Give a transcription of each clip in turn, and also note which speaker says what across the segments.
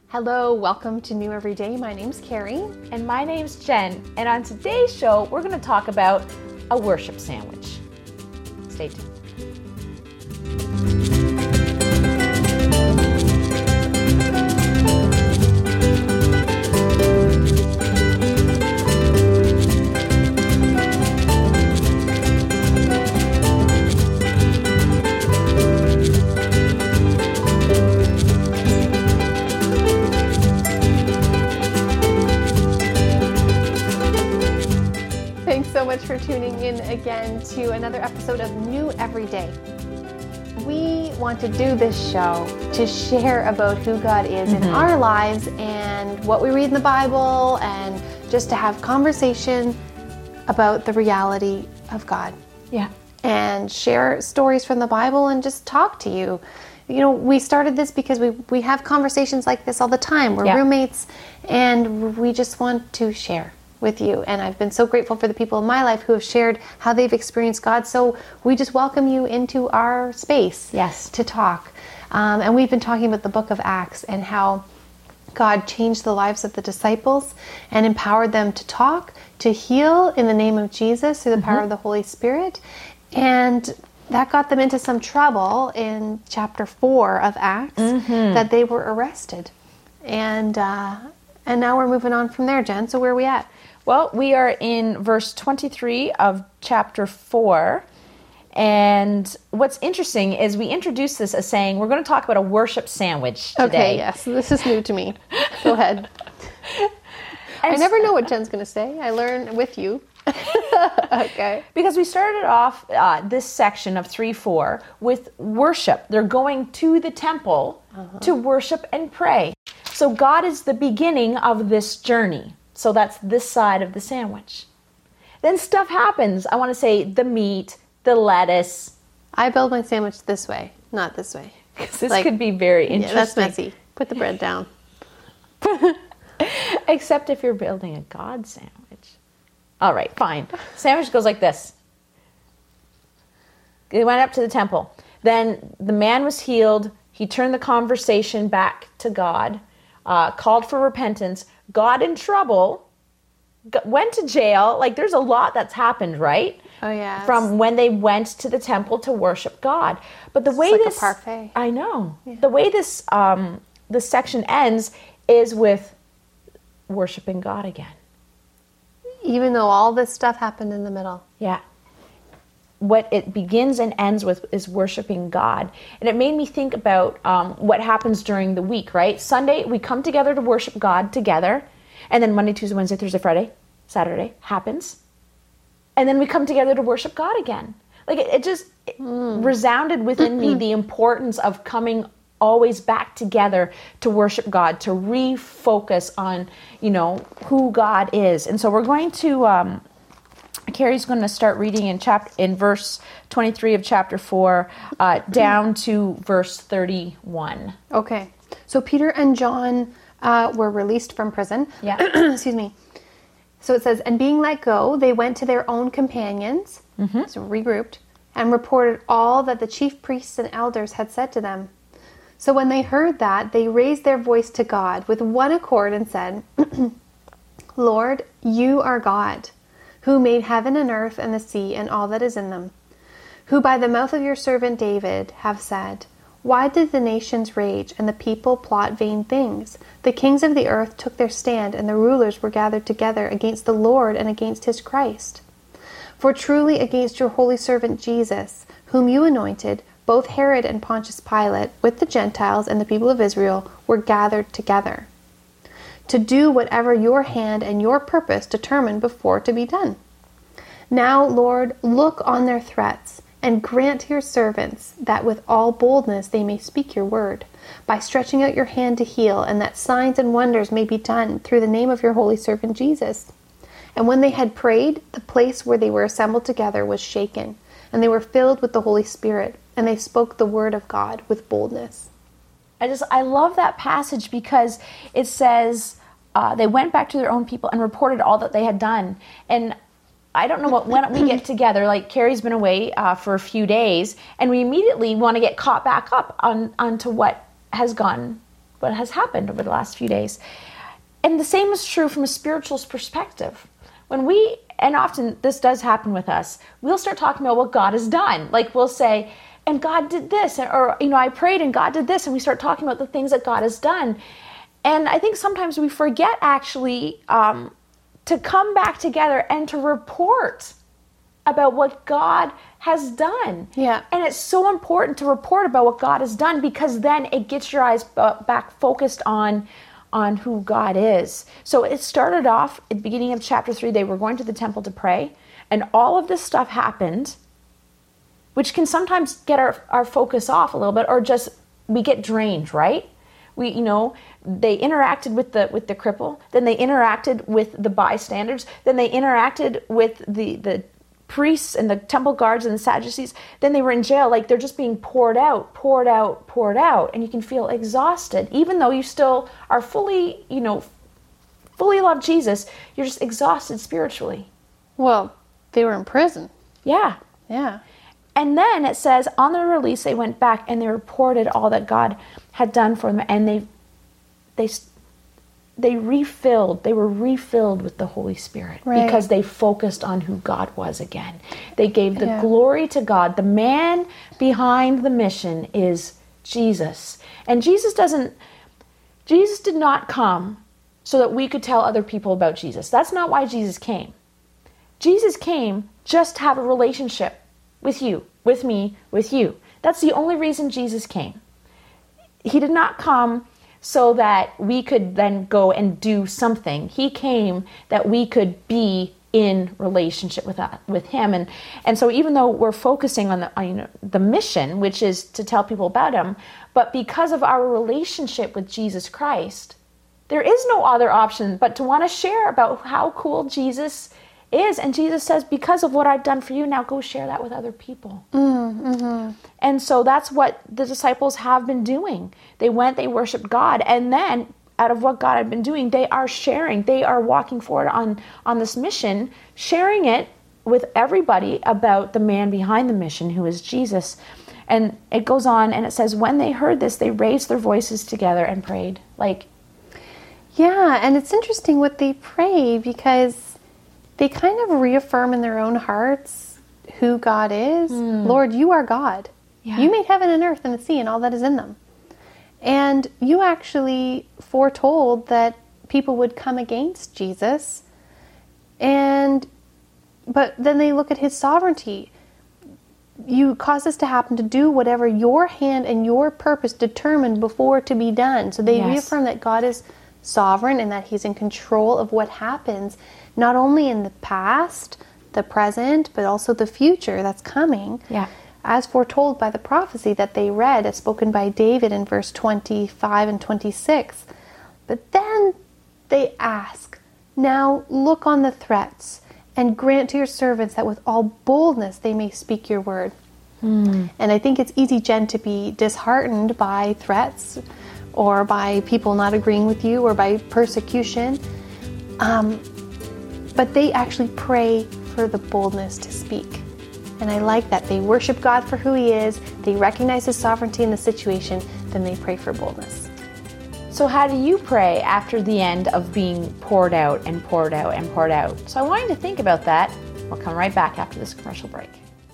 Speaker 1: Hello, welcome to New Every Day. My name's Carrie.
Speaker 2: And my name's Jen. And on today's show, we're going to talk about a worship sandwich. Stay tuned.
Speaker 1: So much for tuning in again to another episode of New Every Day. We want to do this show to share about who God is in our lives and what we read in the Bible, and just to have conversation about the reality of God.
Speaker 2: Yeah.
Speaker 1: And share stories from the Bible and just talk to you. You know, we started this because we have conversations like this all the time. We're roommates and we just want to share with you. And I've been so grateful for the people in my life who have shared how they've experienced God. So we just welcome you into our space to talk. And we've been talking about the book of Acts and how God changed the lives of the disciples and empowered them to talk, to heal in the name of Jesus through the power of the Holy Spirit. And that got them into some trouble in chapter 4 of Acts, that they were arrested. And now we're moving on from there, Jen. So where are we at?
Speaker 2: Well, we are in verse 23 of chapter 4. And what's interesting is we introduced this as saying we're going to talk about a worship sandwich today.
Speaker 1: Okay, yes. This is new to me. Go ahead. I never know what Jen's going to say. I learn with you. Okay.
Speaker 2: Because we started off this section of 3-4 with worship. They're going to the temple to worship and pray. So God is the beginning of this journey. So that's this side of the sandwich. Then stuff happens. I want to say the meat, the lettuce.
Speaker 1: I build my sandwich this way, not this way.
Speaker 2: Because this could be very interesting.
Speaker 1: Yeah, that's messy. Put the bread down.
Speaker 2: Except if you're building a God sandwich. All right, fine. Sandwich goes like this. They went up to the temple. Then the man was healed. He turned the conversation back to God, called for repentance, got in trouble, went to jail. Like, there's a lot that's happened, right?
Speaker 1: Oh, yeah.
Speaker 2: From when they went to the temple to worship God. But the way
Speaker 1: like
Speaker 2: this...
Speaker 1: a parfait.
Speaker 2: I know. Yeah. The way this this section ends is with worshiping God again.
Speaker 1: Even though all this stuff happened in the middle.
Speaker 2: Yeah. What it begins and ends with is worshiping God. And it made me think about what happens during the week, right? Sunday, we come together to worship God together. And then Monday, Tuesday, Wednesday, Thursday, Friday, Saturday happens. And then we come together to worship God again. Like it just resounded within me the importance of coming always back together to worship God, to refocus on, who God is. And so we're going to... Carrie's going to start reading in verse 23 of chapter 4 down to verse 31.
Speaker 1: Okay. So Peter and John were released from prison.
Speaker 2: Yeah.
Speaker 1: Excuse me. So it says, and being let go, they went to their own companions, so regrouped, and reported all that the chief priests and elders had said to them. So when they heard that, they raised their voice to God with one accord and said, Lord, you are God, who made heaven and earth and the sea and all that is in them, who by the mouth of your servant David have said, why did the nations rage and the people plot vain things? The kings of the earth took their stand, and the rulers were gathered together against the Lord and against his Christ. For truly against your holy servant Jesus, whom you anointed, both Herod and Pontius Pilate, with the Gentiles and the people of Israel, were gathered together to do whatever your hand and your purpose determined before to be done. Now, Lord, look on their threats, and grant to your servants that with all boldness they may speak your word, by stretching out your hand to heal, and that signs and wonders may be done through the name of your holy servant Jesus. And when they had prayed, the place where they were assembled together was shaken, and they were filled with the Holy Spirit, and they spoke the word of God with boldness.
Speaker 2: I love that passage because it says they went back to their own people and reported all that they had done. And I don't know when we get together, like Carrie's been away for a few days, and we immediately want to get caught back up onto what has gone what has happened over the last few days. And the same is true from a spiritual perspective. And often this does happen with us, we'll start talking about what God has done. Like we'll say, and God did this, or, I prayed and God did this, and we start talking about the things that God has done. And I think sometimes we forget actually to come back together and to report about what God has done.
Speaker 1: Yeah.
Speaker 2: And it's so important to report about what God has done, because then it gets your eyes back focused on who God is. So it started off at the beginning of chapter 3, they were going to the temple to pray, and all of this stuff happened, which can sometimes get our focus off a little bit, or just we get drained, right? They interacted with the cripple, then they interacted with the bystanders, then they interacted with the priests and the temple guards and the Sadducees, then they were in jail. Like they're just being poured out, and you can feel exhausted. Even though you still are fully love Jesus, you're just exhausted spiritually.
Speaker 1: Well, they were in prison.
Speaker 2: Yeah.
Speaker 1: Yeah.
Speaker 2: And then it says, on their release, they went back and they reported all that God had done for them, and they were refilled with the Holy Spirit,
Speaker 1: right,
Speaker 2: because they focused on who God was again. They gave the glory to God. The man behind the mission is Jesus. And Jesus did not come so that we could tell other people about Jesus. That's not why Jesus came. Jesus came just to have a relationship with you, with me, with you. That's the only reason Jesus came. He did not come so that we could then go and do something. He came that we could be in relationship with him. And so even though we're focusing on the mission, which is to tell people about him, but because of our relationship with Jesus Christ, there is no other option but to want to share about how cool Jesus is. And Jesus says, because of what I've done for you, now go share that with other people.
Speaker 1: Mm-hmm.
Speaker 2: And so that's what the disciples have been doing. They went, they worshiped God, and then out of what God had been doing, they are sharing. They are walking forward on this mission, sharing it with everybody about the man behind the mission, who is Jesus. And it goes on, and it says, when they heard this, they raised their voices together and prayed.
Speaker 1: Yeah, and it's interesting what they pray, because they kind of reaffirm in their own hearts who God is. Lord, you are God. Yeah. You made heaven and earth and the sea and all that is in them. And you actually foretold that people would come against Jesus. But then they look at his sovereignty. You caused this to happen to do whatever your hand and your purpose determined before to be done. So they reaffirm that God is sovereign and that he's in control of what happens, not only in the past, the present, but also the future that's coming.
Speaker 2: Yeah.
Speaker 1: As foretold by the prophecy that they read, as spoken by David in verse 25 and 26. But then they ask, now look on the threats, and grant to your servants that with all boldness they may speak your word. And I think it's easy, Jen, to be disheartened by threats, or by people not agreeing with you, or by persecution. But they actually pray for the boldness to speak. And I like that. They worship God for who he is, they recognize his sovereignty in the situation, then they pray for boldness.
Speaker 2: So how do you pray after the end of being poured out and poured out and poured out? So I want you to think about that. We'll come right back after this commercial break.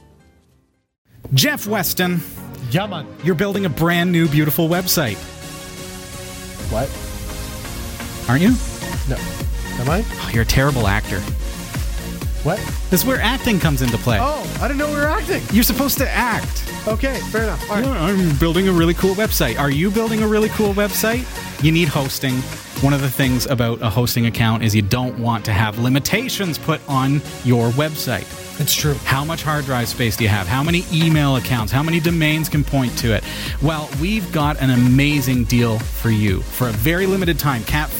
Speaker 3: Jeff Weston.
Speaker 4: Yeah, man.
Speaker 3: You're building a brand new, beautiful website.
Speaker 4: What?
Speaker 3: Aren't you?
Speaker 4: No. Am I?
Speaker 3: Oh, you're a terrible actor.
Speaker 4: What?
Speaker 3: This is where acting comes into play.
Speaker 4: Oh, I didn't know we were acting.
Speaker 3: You're supposed to act.
Speaker 4: Okay, fair enough. All right.
Speaker 3: Yeah, I'm building a really cool website. Are you building a really cool website? You need hosting. One of the things about a hosting account is you don't want to have limitations put on your website.
Speaker 4: It's true.
Speaker 3: How much hard drive space do you have? How many email accounts? How many domains can point to it? Well, we've got an amazing deal for you. For a very limited time,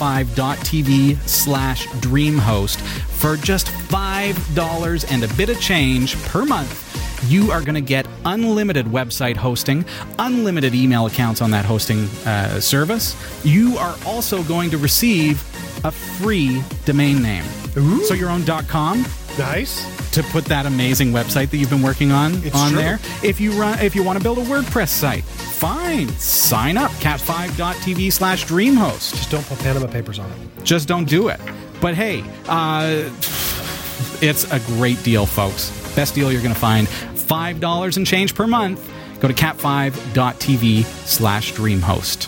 Speaker 3: cat5.tv/dreamhost. For just $5 and a bit of change per month, you are going to get unlimited website hosting, unlimited email accounts on that hosting service. You are also going to receive a free domain name.
Speaker 4: Ooh.
Speaker 3: So your own .com.
Speaker 4: Nice.
Speaker 3: to put that amazing website that you've been working on
Speaker 4: It's
Speaker 3: on
Speaker 4: true.
Speaker 3: there. If you want to build a WordPress site, fine. Sign up, cat5.tv/dreamhost.
Speaker 4: Just don't put Panama Papers on it.
Speaker 3: Just don't do it. But hey, it's a great deal, folks. Best deal you're going to find. $5 and change per month. Go to cat5.tv/dreamhost.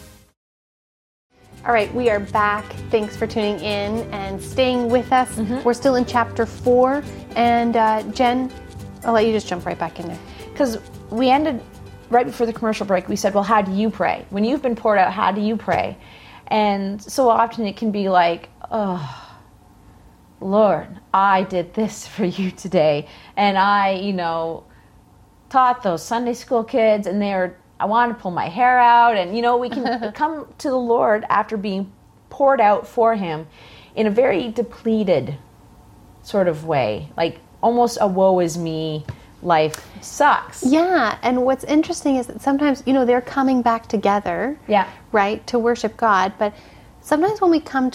Speaker 1: All right, we are back. Thanks for tuning in and staying with us. We're still in chapter 4. And Jen, I'll let you just jump right back in there.
Speaker 2: Because we ended right before the commercial break. We said, well, how do you pray? When you've been poured out, how do you pray? And so often it can be like, oh, Lord, I did this for you today. And I, taught those Sunday school kids, and I wanted to pull my hair out. And, we can come to the Lord after being poured out for him in a very depleted sort of way. Like almost a woe is me, life sucks.
Speaker 1: Yeah, and what's interesting is that sometimes, they're coming back together,
Speaker 2: Yeah.
Speaker 1: right, to worship God. But sometimes when we come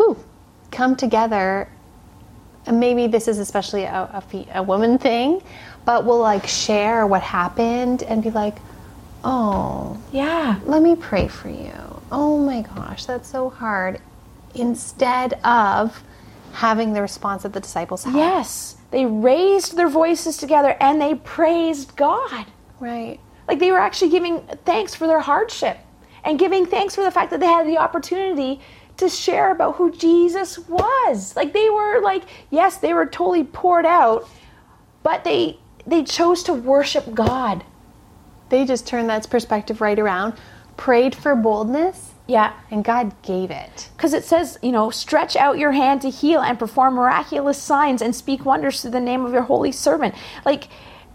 Speaker 1: together, and maybe this is especially a woman thing, but we'll like share what happened and be like, oh,
Speaker 2: Yeah.
Speaker 1: let me pray for you. Oh my gosh, that's so hard. Instead of having the response that the disciples had.
Speaker 2: Yes. They raised their voices together and they praised God.
Speaker 1: Right.
Speaker 2: Like they were actually giving thanks for their hardship and giving thanks for the fact that they had the opportunity to share about who Jesus was. Like they were yes, they were totally poured out, but they chose to worship God.
Speaker 1: They just turned that perspective right around, prayed for boldness,
Speaker 2: Yeah.
Speaker 1: and God gave it.
Speaker 2: Because it says, stretch out your hand to heal and perform miraculous signs and speak wonders through the name of your holy servant. Like,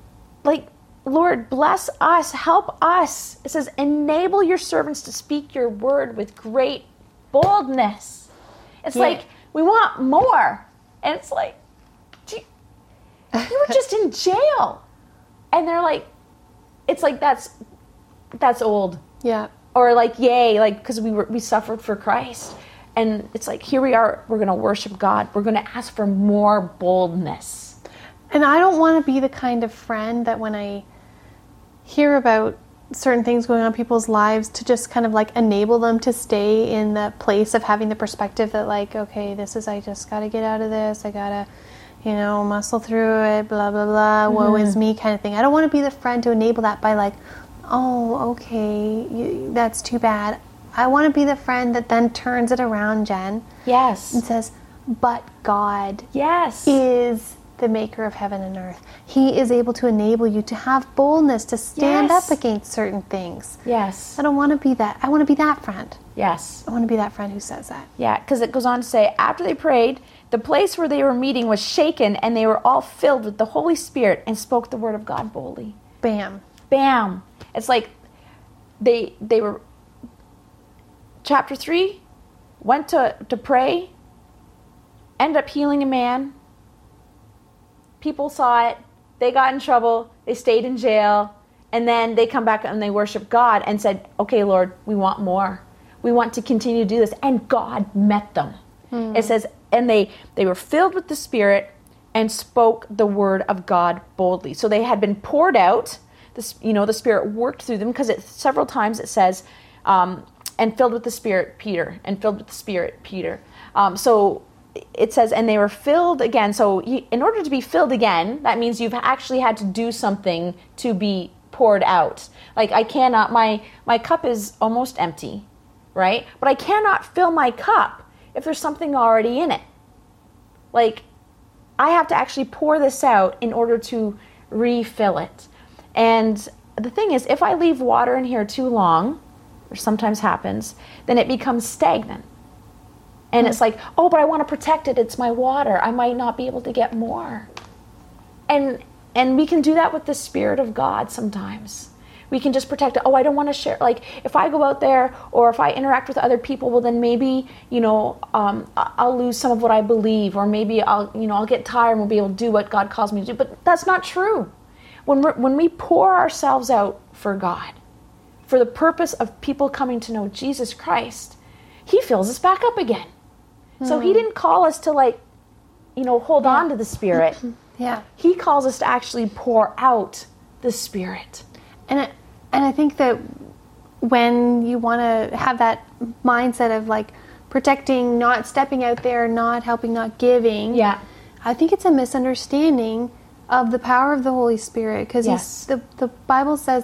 Speaker 2: Lord, bless us, help us. It says, enable your servants to speak your word with great boldness. It's like, we want more. And it's like, you were just in jail. And they're like, it's like, that's old.
Speaker 1: Yeah.
Speaker 2: Or like, yay, like, because we suffered for Christ. And it's like, here we are, we're going to worship God. We're going to ask for more boldness.
Speaker 1: And I don't want to be the kind of friend that when I hear about certain things going on in people's lives to just kind of like enable them to stay in the place of having the perspective that like, okay, I just got to get out of this. I got to, muscle through it, blah, blah, blah, woe is me kind of thing. I don't want to be the friend to enable that by like, oh, okay, that's too bad. I want to be the friend that then turns it around, Jen.
Speaker 2: Yes.
Speaker 1: And says, but God
Speaker 2: Yes.
Speaker 1: is the maker of heaven and earth. He is able to enable you to have boldness to stand
Speaker 2: Yes.
Speaker 1: up against certain things.
Speaker 2: Yes.
Speaker 1: I don't want to be that. I want to be that friend.
Speaker 2: Yes.
Speaker 1: I want to be that friend who says that.
Speaker 2: Yeah, because it goes on to say, after they prayed, the place where they were meeting was shaken, and they were all filled with the Holy Spirit and spoke the word of God boldly.
Speaker 1: Bam.
Speaker 2: Bam. It's like they were, chapter 3, went to pray, ended up healing a man. People saw it. They got in trouble. They stayed in jail. And then they come back and they worship God and said, okay, Lord, we want more. We want to continue to do this. And God met them. It says, and they were filled with the Spirit and spoke the word of God boldly. So they had been poured out. The Spirit worked through them, because several times it says, and filled with the Spirit, Peter, and filled with the Spirit, Peter. So it says, and they were filled again. So in order to be filled again, that means you've actually had to do something to be poured out. Like I cannot, my cup is almost empty, right? But I cannot fill my cup if there's something already in it. Like I have to actually pour this out in order to refill it. And the thing is, if I leave water in here too long, which sometimes happens, then it becomes stagnant. And it's like, oh, but I want to protect it. It's my water. I might not be able to get more. And we can do that with the Spirit of God sometimes. We can just protect it. Oh, I don't want to share. Like, if I go out there or if I interact with other people, well, then maybe, I'll lose some of what I believe, or maybe I'll get tired and won't be able to do what God calls me to do. But that's not true. When we pour ourselves out for God, for the purpose of people coming to know Jesus Christ, He fills us back up again. So He didn't call us to hold on to the Spirit.
Speaker 1: Yeah.
Speaker 2: He calls us to actually pour out the Spirit.
Speaker 1: And I think that when you want to have that mindset of like protecting, not stepping out there, not helping, not giving.
Speaker 2: Yeah.
Speaker 1: I think it's a misunderstanding of the power of the Holy Spirit, because
Speaker 2: Yes.
Speaker 1: the Bible says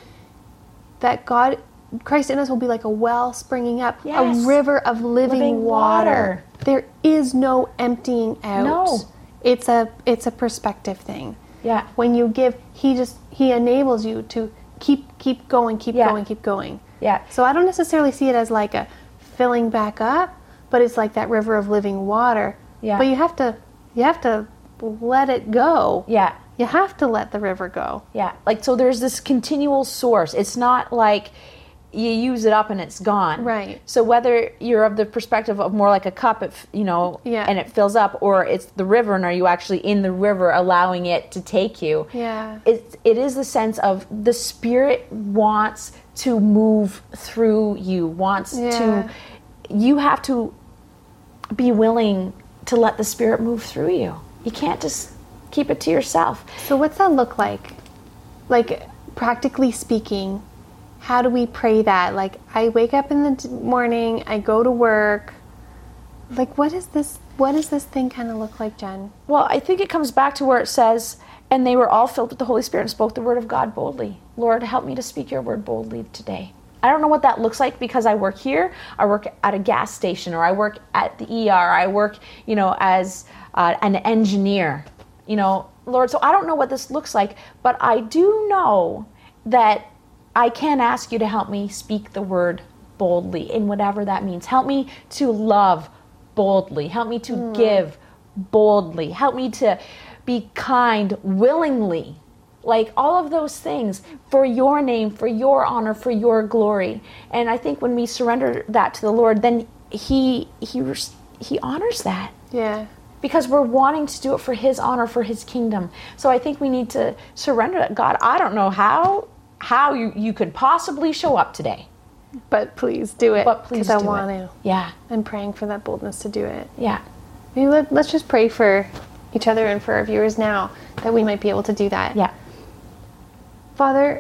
Speaker 1: that God, Christ in us will be like a well springing up,
Speaker 2: Yes.
Speaker 1: a river of living water. There is no emptying out.
Speaker 2: No.
Speaker 1: It's a perspective thing.
Speaker 2: Yeah.
Speaker 1: When you give, he enables you to keep going, keep
Speaker 2: Yeah.
Speaker 1: going, keep going.
Speaker 2: Yeah.
Speaker 1: So I don't necessarily see it as like a filling back up, but it's like that river of living water.
Speaker 2: Yeah.
Speaker 1: But you have to let it go.
Speaker 2: Yeah.
Speaker 1: You have to let the river go.
Speaker 2: Yeah. Like, so there's this continual source. It's not like you use it up and it's gone.
Speaker 1: Right.
Speaker 2: So whether you're of the perspective of more like a cup,
Speaker 1: Yeah.
Speaker 2: and it fills up, or it's the river, and are you actually in the river allowing it to take you?
Speaker 1: Yeah.
Speaker 2: It is the sense of the Spirit wants to move through you, you have to be willing to let the Spirit move through you. You can't just keep it to yourself.
Speaker 1: So what's that look like? Like, practically speaking, how do we pray that? Like, I wake up in the morning, I go to work. Like, what does this thing kind of look like, Jen?
Speaker 2: Well, I think it comes back to where it says, and they were all filled with the Holy Spirit and spoke the word of God boldly. Lord, help me to speak your word boldly today. I don't know what that looks like, because I work here, I work at a gas station, or I work at the ER, I work, as an engineer, Lord. So I don't know what this looks like, but I do know that I can ask you to help me speak the word boldly in whatever that means. Help me to love boldly. Help me to give boldly. Help me to be kind willingly. Like, all of those things for your name, for your honor, for your glory. And I think when we surrender that to the Lord, then he honors that.
Speaker 1: Yeah.
Speaker 2: Because we're wanting to do it for his honor, for his kingdom. So I think we need to surrender that. God, I don't know how you could possibly show up today.
Speaker 1: But please do it.
Speaker 2: But please
Speaker 1: because I
Speaker 2: do
Speaker 1: want
Speaker 2: it.
Speaker 1: to.
Speaker 2: Yeah.
Speaker 1: I'm praying for that boldness to do it.
Speaker 2: Yeah.
Speaker 1: Maybe let's just pray for each other and for our viewers now, that we might be able to do that.
Speaker 2: Yeah.
Speaker 1: Father,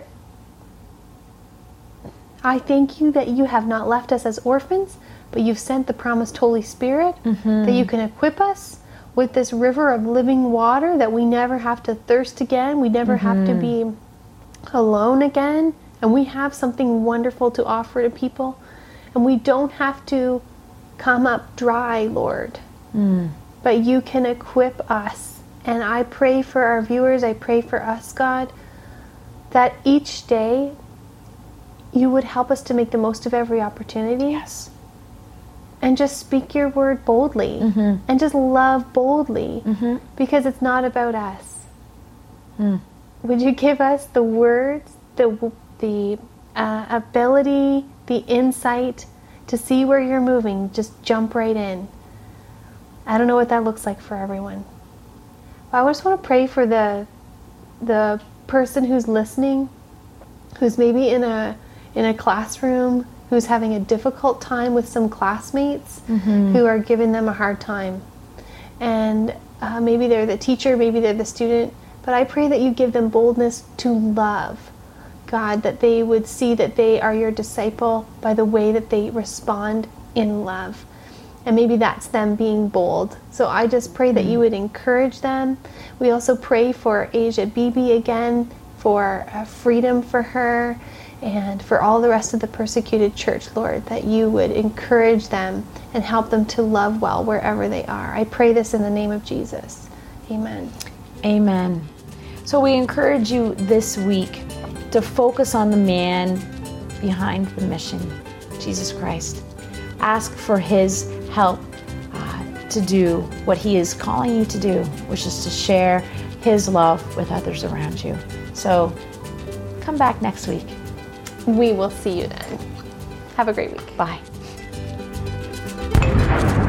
Speaker 1: I thank you that you have not left us as orphans, but you've sent the promised Holy Spirit, that you can equip us with this river of living water, that we never have to thirst again, we never have to be alone again, and we have something wonderful to offer to people, and we don't have to come up dry, Lord, but you can equip us. And I pray for our viewers, I pray for us, God, that each day you would help us to make the most of every opportunity.
Speaker 2: Yes.
Speaker 1: And just speak your word boldly. And just love boldly. Because it's not about us. Would you give us the words, the ability, the insight to see where you're moving? Just jump right in. I don't know what that looks like for everyone. I just want to pray for the person who's listening, who's maybe in a classroom, who's having a difficult time with some classmates who are giving them a hard time. And maybe they're the teacher, maybe they're the student, but I pray that you give them boldness to love. God, that they would see that they are your disciple by the way that they respond in love. And maybe that's them being bold. So I just pray that you would encourage them. We also pray for Asia Bibi again, for freedom for her, and for all the rest of the persecuted church, Lord, that you would encourage them and help them to love well wherever they are. I pray this in the name of Jesus. Amen.
Speaker 2: Amen. So we encourage you this week to focus on the man behind the mission, Jesus Christ. Ask for his help to do what he is calling you to do, which is to share his love with others around you. So come back next week.
Speaker 1: We will see you then. Have a great week.
Speaker 2: Bye.